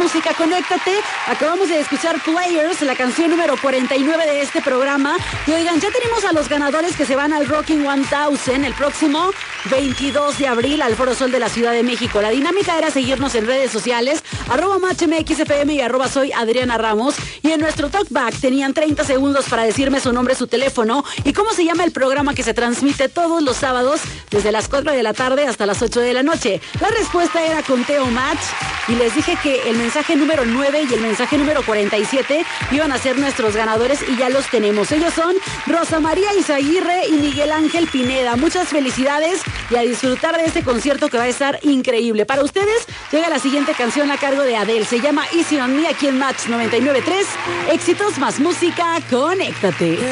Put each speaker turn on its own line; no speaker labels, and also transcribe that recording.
música, conéctate. Acabamos de escuchar Players, la canción número 49 de este programa. Y oigan, ya tenemos a los ganadores que se van al Rocking 1000 el próximo 22 de abril al Foro Sol de la Ciudad de México. La dinámica era seguirnos en redes sociales, @MatchMXFM y @soy Adriana Ramos. Y en nuestro talkback tenían 30 segundos para decirme su nombre, su teléfono y cómo se llama el programa que se transmite todos los sábados desde las 4 de la tarde hasta las 8 de la noche. La respuesta era Conteo Match y les dije que el mensaje número 9 y el mensaje número 47 iban a ser nuestros ganadores y ya los tenemos. Ellos son Rosa María Izaguirre y Miguel Ángel Pineda. Muchas felicidades y a disfrutar de este concierto que va a estar increíble. Para ustedes llega la siguiente canción a cargo de Adele. Se llama Easy on Me aquí en Match 99.3. Éxitos más música, conéctate.